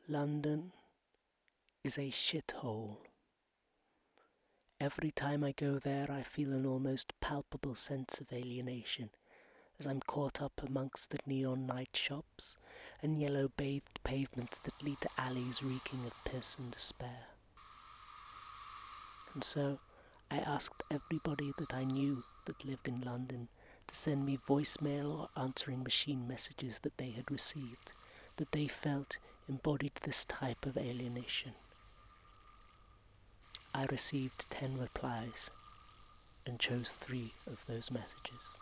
London is a shithole. Every time I go there, I feel an almost palpable sense of alienation as I'm caught up amongst the neon night shops and yellow-bathed pavements that lead to alleys reeking of piss and despair. And so, I asked everybody that I knew that lived in London to send me voicemail or answering machine messages that they had received, that they felt embodied this type of alienation. I received 10 replies and chose 3 of those messages.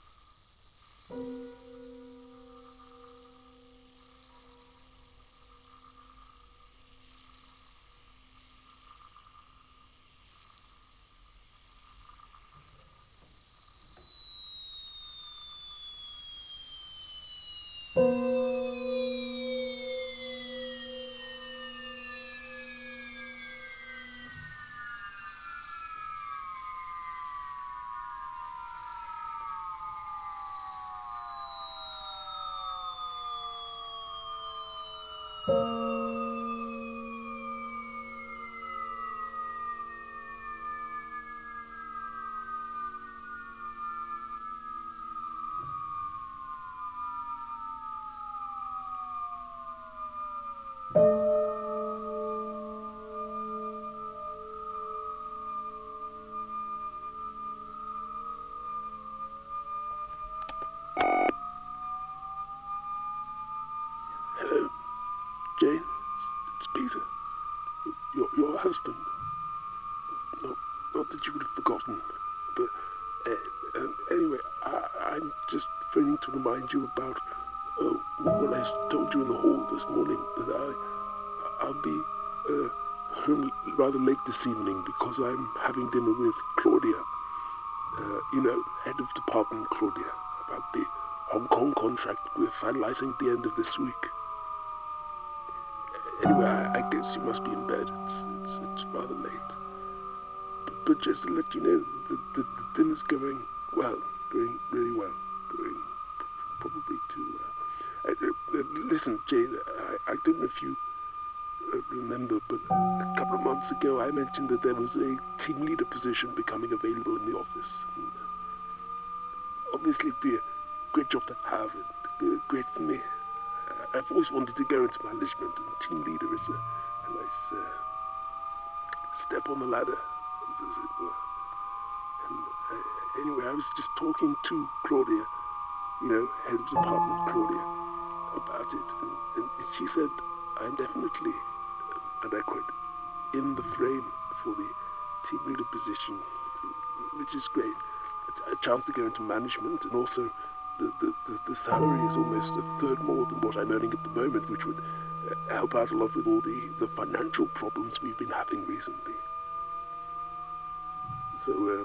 Hello, Jane. It's Peter. Your husband. Not that you would have forgotten, but anyway, I'm just phoning to remind you about what I told you in the hall this morning. That I'll be home rather late this evening because I'm having dinner with Claudia. Head of department Claudia, about the Hong Kong contract we're finalizing at the end of this week. Anyway, I guess you must be in bed. It's rather late. But just to let you know, the dinner's going well, going really well, going probably too well. Listen, Jane, I don't know if you remember, but a couple of months ago I mentioned that there was a team leader position becoming available in the office. And, obviously, it'd be a great job to have. It'd be great for me. I've always wanted to go into management, and team leader is a nice step on the ladder, as it were. And anyway, I was just talking to Claudia, head of department Claudia, about it, and she said, I'm definitely, and I quote, in the frame for the team leader position, which is great. A chance to go into management, and also the salary is almost a third more than what I'm earning at the moment, which would help out a lot with all the financial problems we've been having recently. So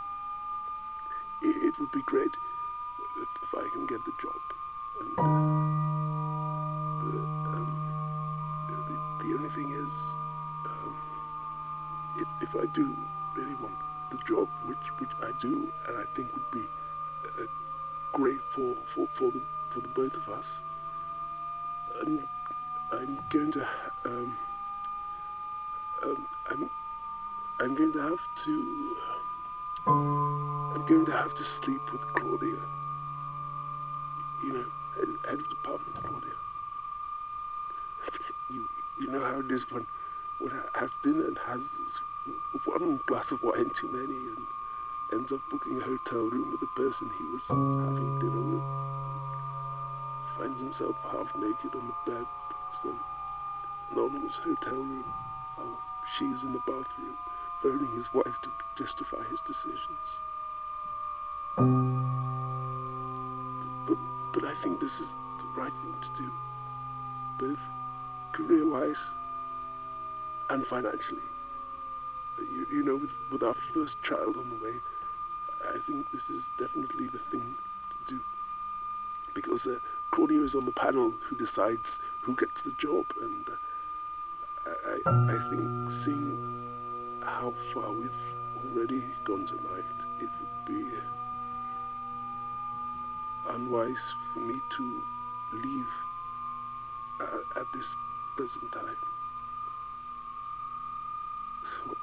it would be great if I can get the job. And the only thing is, if I do really want the job, which I do, and I think would be great for the both of us, and I'm going to I'm going to have to sleep with Claudia. Head of department Claudia. You know how it is when one has dinner and has one glass of wine too many and ends up booking a hotel room with the person he was having dinner with. Finds himself half naked on the bed of some anonymous hotel room while she's in the bathroom phoning his wife to justify his decisions. But I think this is the right thing to do, both career-wise and financially. With our first child on the way, I think this is definitely the thing to do. Because Claudia is on the panel who decides who gets the job, and I think seeing how far we've already gone tonight, it would be unwise for me to leave at this doesn't die. So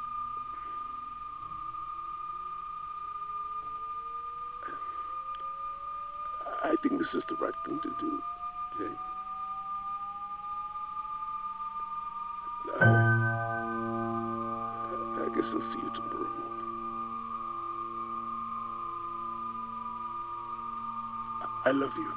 I think this is the right thing to do, Jay. I guess I'll see you tomorrow morning. I love you.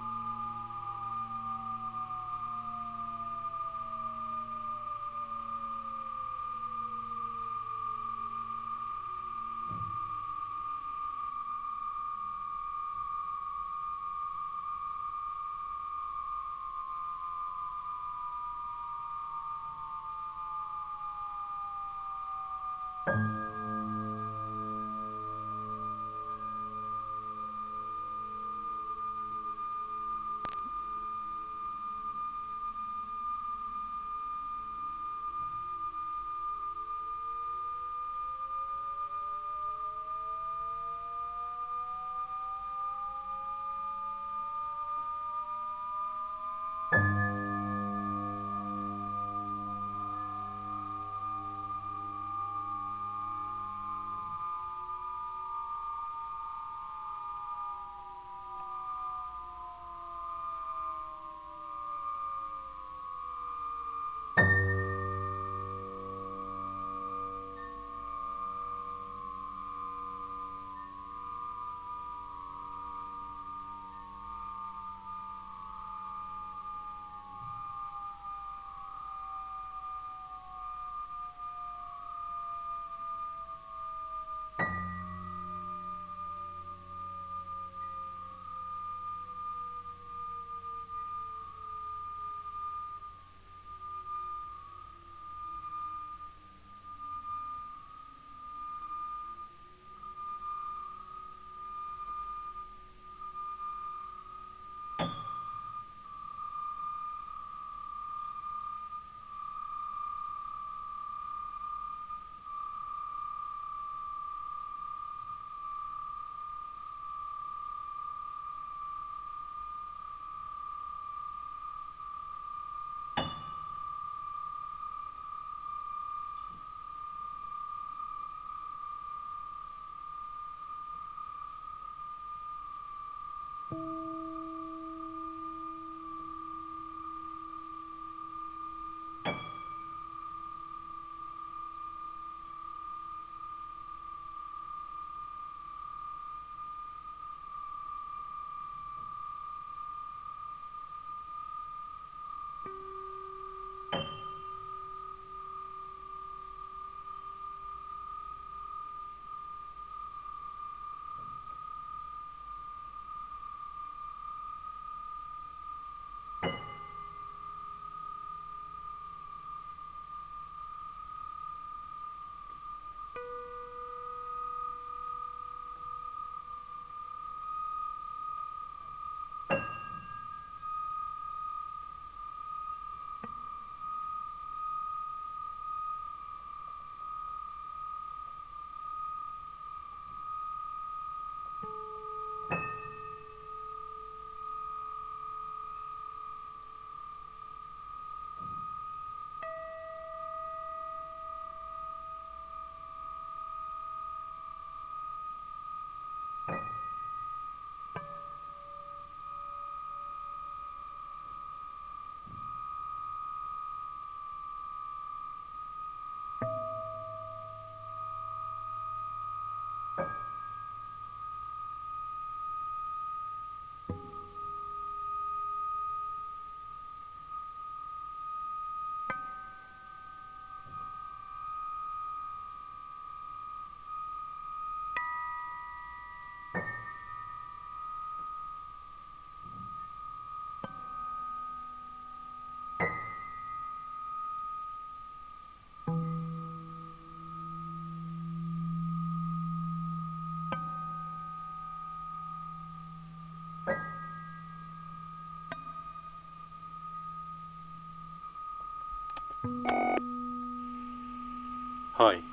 Hi,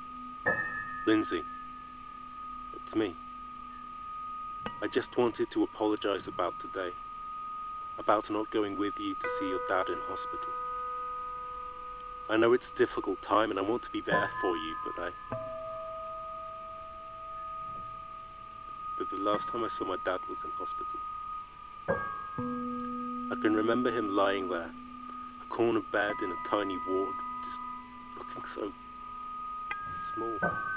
Lindsay. It's me. I just wanted to apologize about today. About not going with you to see your dad in hospital. I know it's a difficult time and I want to be there for you, but the last time I saw my dad was in hospital. I can remember him lying there, a corner bed in a tiny ward, just looking so small.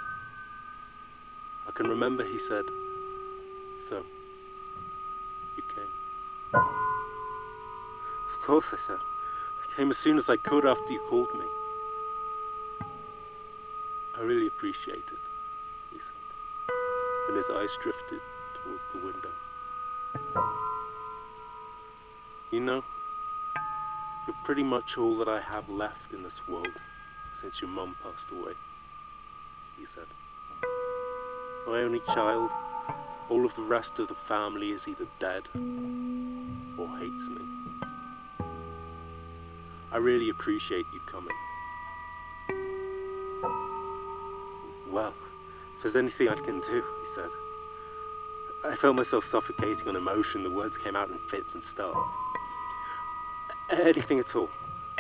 I can remember he said, "So, you came?" "Of course," I said. "I came as soon as I could after you called me." "I really appreciate it," he said, and his eyes drifted towards the window. "You know, you're pretty much all that I have left in this world since your mum passed away," he said. "My only child, all of the rest of the family is either dead or hates me. I really appreciate you coming." "Well, if there's anything I can do," he said. I felt myself suffocating on emotion. The words came out in fits and starts. "Anything at all."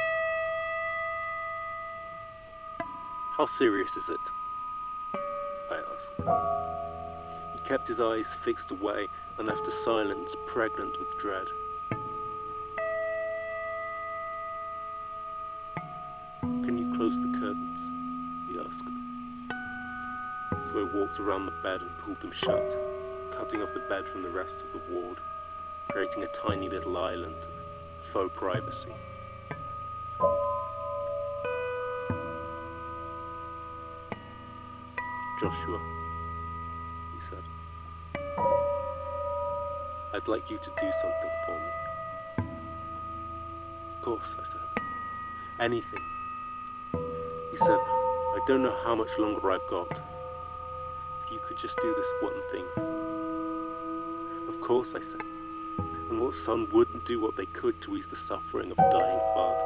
"How serious is it?" I asked. He kept his eyes fixed away and left a silence pregnant with dread. "Can you close the curtains?" he asked. So I walked around the bed and pulled them shut, cutting off the bed from the rest of the ward, creating a tiny little island of faux privacy. "Joshua," he said, "I'd like you to do something for me." "Of course," I said. "Anything." He said, "I don't know how much longer I've got. If you could just do this one thing." "Of course," I said. And what son wouldn't do what they could to ease the suffering of a dying father?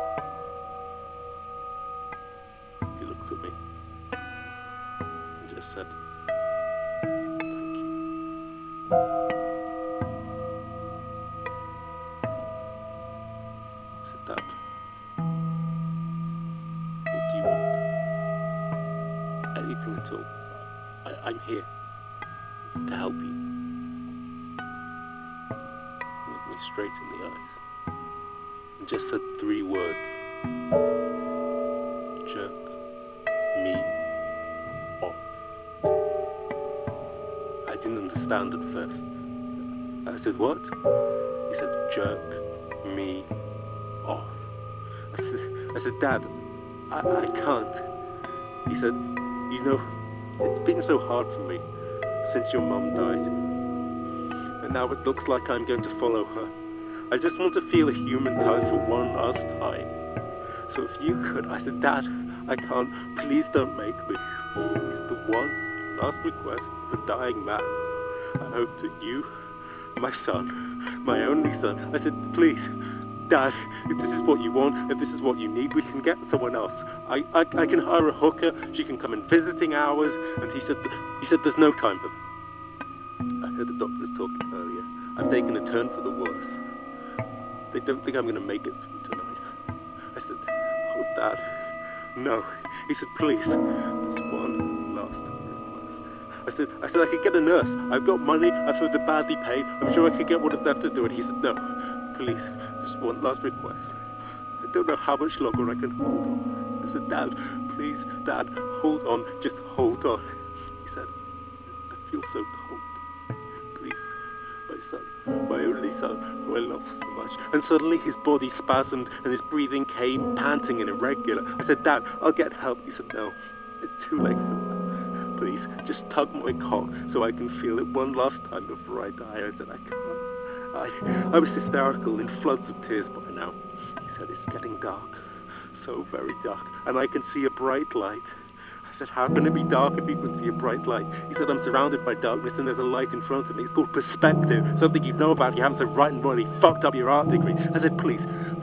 He looked at me and just said, "Thank you." I said, "Dad, what do you want?" "Anything at all. I'm here to help you." He looked me straight in the eyes and just said 3 words: "Jerk me off." I didn't understand at first. I said, "What?" He said, "Jerk me off." I said, "Dad, I can't." He said, "You know, it's been so hard for me since your mum died. And now it looks like I'm going to follow her. I just want to feel a human touch for one last time. So if you could..." I said, "Dad, I can't. Please don't make me. It's the one last request of a dying man. I hope that you, my son, my only son..." I said, "Please, Dad, if this is what you want, if this is what you need, we can get someone else. I can hire a hooker. She can come in visiting hours." And he said, "There's no time for that. I heard the doctors talking earlier. I've taken a turn for the worse. They don't think I'm going to make it through tonight." I said, "Oh, Dad, no." He said, "Please, there's one last request." I said, "I could get a nurse. I've got money. I've heard they're badly paid. I'm sure I could get one of them to do it." He said, "No, please, just one last request. I don't know how much longer I can hold on." I said, "Dad, please, Dad, hold on. Just hold on." He said, "I feel so cold. Please, my son, my only son, who I love so much." And suddenly his body spasmed and his breathing came panting and irregular. I said, "Dad, I'll get help." He said, "No, it's too late for that. Please, just tug my cock so I can feel it one last time before I die." I said, "I can't." I was hysterical, in floods of tears by now. He said, "It's getting dark, so very dark, and I can see a bright light." I said, "How can it be dark if you can see a bright light?" He said, "I'm surrounded by darkness and there's a light in front of me. It's called perspective, something you know about. You haven't so right and morally fucked up your art degree." I said, "Please,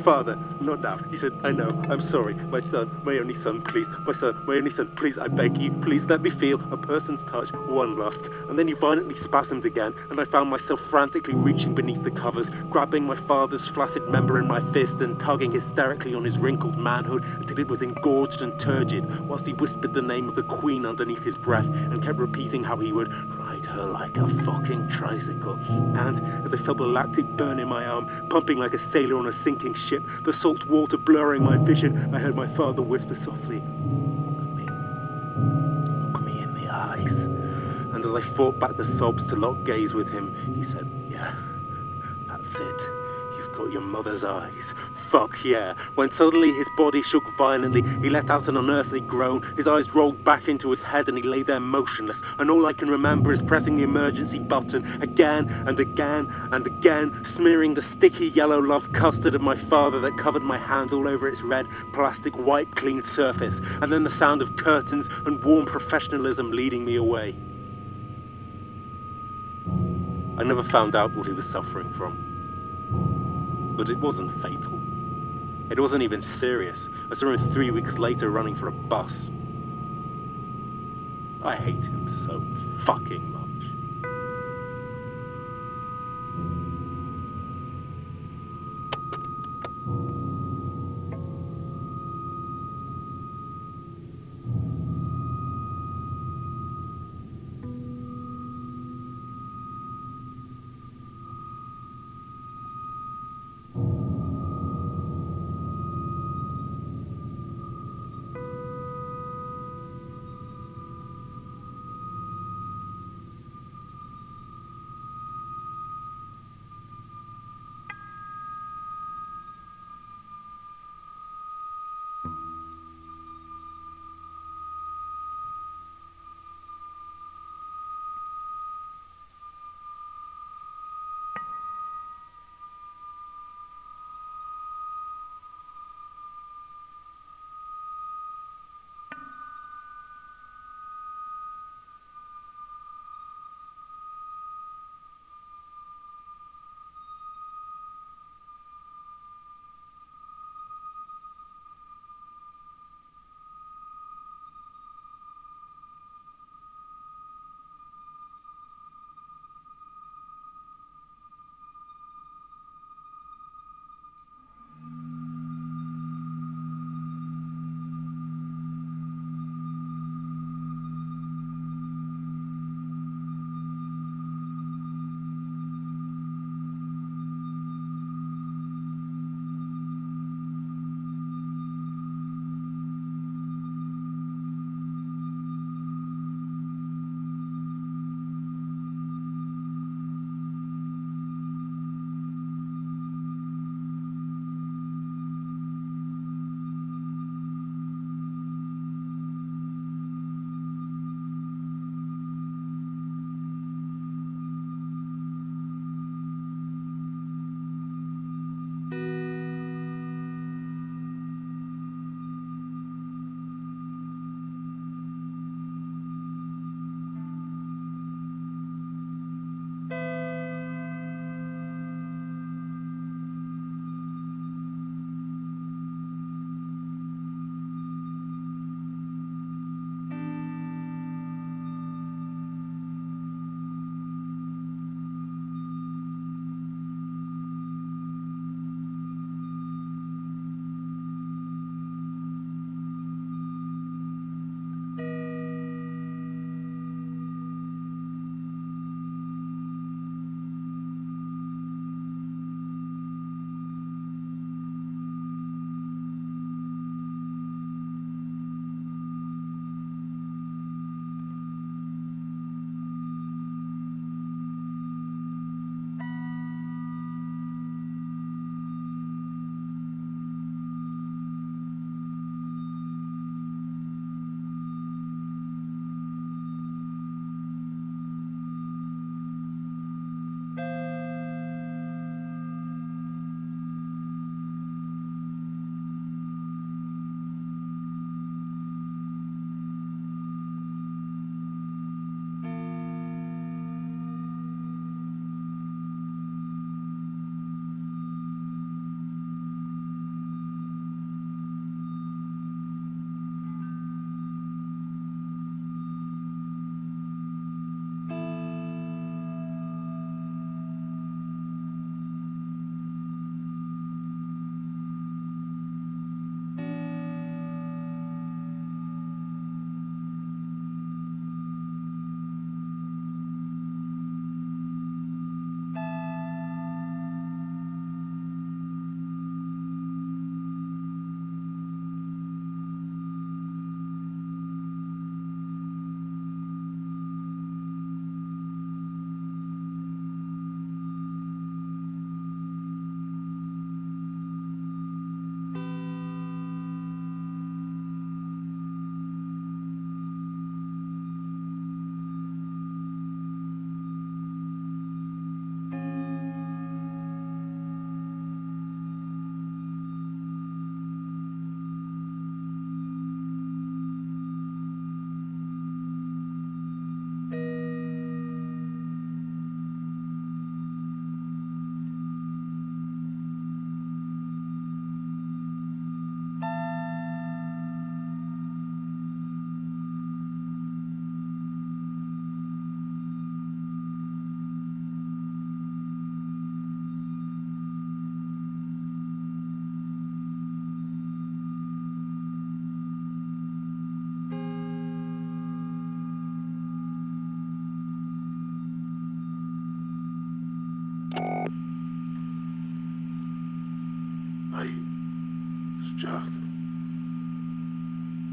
Father, not now. He said, I know, I'm sorry. My son, my only son, please. My son, my only son, please, I beg you. Please let me feel a person's touch, one last. And then he violently spasmed again, and I found myself frantically reaching beneath the covers, grabbing my father's flaccid member in my fist and tugging hysterically on his wrinkled manhood until it was engorged and turgid, whilst he whispered the name of the Queen underneath his breath and kept repeating how he would ride her like a fucking tricycle. And as I felt the lactic burn in my arm, pumping like a sailor on a sinking ship, the salt water blurring my vision, I heard my father whisper softly, look me in the eyes. And as I fought back the sobs to lock gaze with him, he said, yeah, that's it. You've got your mother's eyes. Fuck yeah. When suddenly his body shook violently, he let out an unearthly groan, his eyes rolled back into his head and he lay there motionless, and all I can remember is pressing the emergency button again and again and again, smearing the sticky yellow love custard of my father that covered my hands all over its red, plastic, white, clean surface, and then the sound of curtains and warm professionalism leading me away. I never found out what he was suffering from, but it wasn't fatal. It wasn't even serious. I saw him 3 weeks later running for a bus. I hate him so fucking much.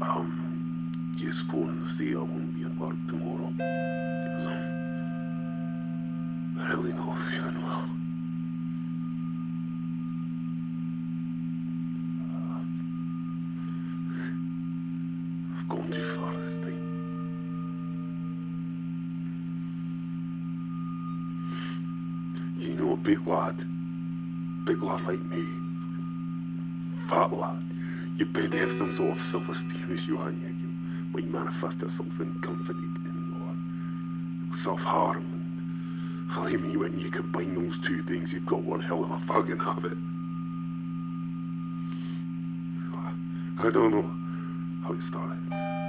Just phone and say I won't be at work tomorrow. Because I'm really not feeling well. I've gone too far this time. You know, a big lad like me, fat lad, you better have some sort of self-esteem as you are, you might manifest as something comforting or self-harm. And believe me, when you combine those two things, you've got one hell of a fucking habit. So, I don't know how it started.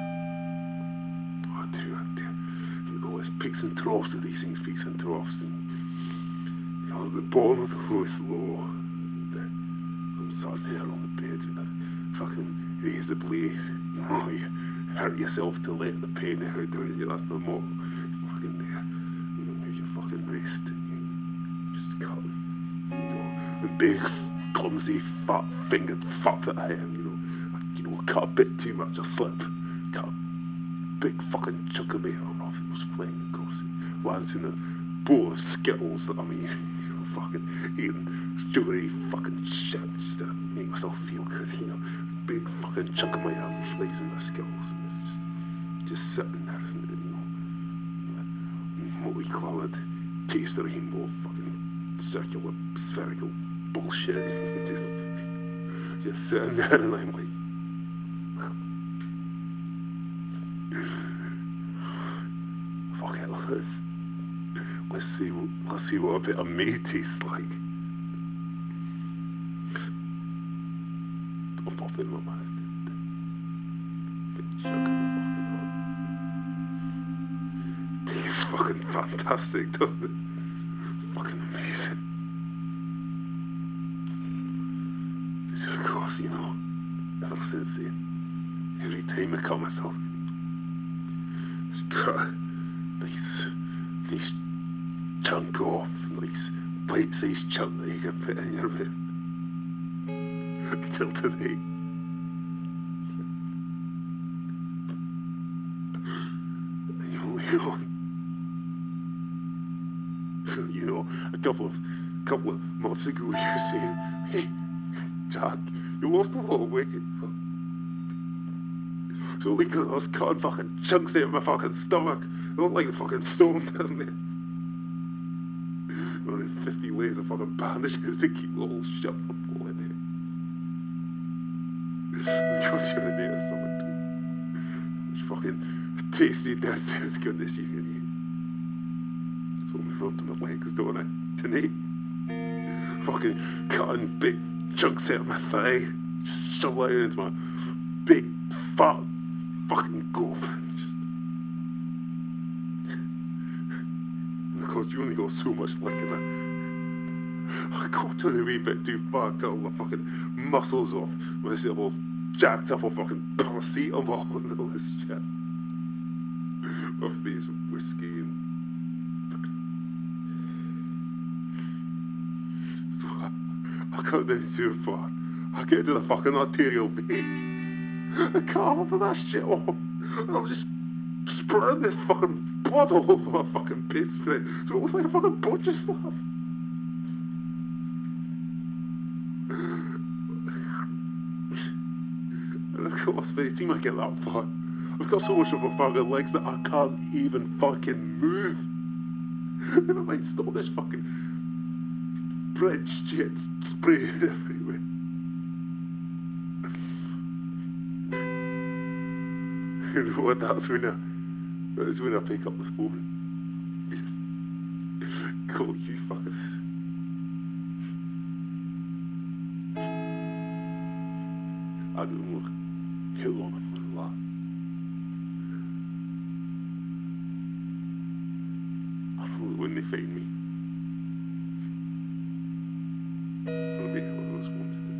I do. You know, it's peaks and troughs of these things, peaks and troughs. And, you know, the bottom of the lowest low. And, I'm sat there on the bed with a fucking razor blade. You know, you hurt yourself to let the pain out, don't you? That's the motto. Fucking there. You know, here's your fucking wrist. And you just cut. You know, and big, clumsy, fat-fingered fuck that I am, you know, cut a bit too much, I slip. Cut a big fucking chunk of my arm off. It was flying, of course. It lands in a bowl of Skittles that I mean, you know, fucking eating sugary fucking shit just to make myself feel good, you know. Big fucking chunk of my arm flies in the Skittles, and it's just sitting there, isn't it, you know. Multi-coloured taste of rainbow, fucking circular, spherical bullshit. Just sitting there, and I'm like, fuck it, let's see what a bit of me tastes like. I'll pop it in my mouth. Big chunk of the fucking tastes fucking fantastic, doesn't it? Fucking amazing. So of course, you know, ever since then, every time I cut myself, it's got a nice chunk off, nice bite-sized chunk that you can put in your mouth. Till today. You know, a couple of months ago, you were saying, "Hey, Jack, you lost a lot of weight." So because I was cutting fucking chunks out of my fucking stomach, I look like the fucking stone down there. Only 50 layers of fucking bandages to keep the whole shit from falling in. Because you're a day or something too. It's fucking tasty, as goodness you can eat. So move on to my legs, don't I? Tonight. Fucking cutting big chunks out of my thigh. Just shove it into my big, fat, fucking gob. And of course, you only got so much lick in it. I got to a wee bit too far, cut all the fucking muscles off. When I see them all jacked up on fucking paracetamol and all this shit. Off these whiskey and so I cut down too far. I get to the fucking arterial vein. I cut half of that shit off. And I'm just spraying this fucking blood all over my fucking bedspread. So it looks like a fucking butcher slab. And of course, by the time I get that far, I've got so much of my fucking legs that I can't even fucking move. Never mind, stop this fucking bread shit spraying everywhere. You know what? That's when I pick up the phone. Call you fuckers. I don't know how long it will last. I don't know when they find me. It'll be how I always wanted to be.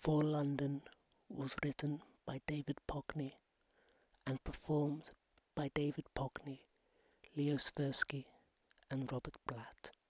For London was written by David Pockney and performed by David Pockney, Leo Sversky and Robert Blatt.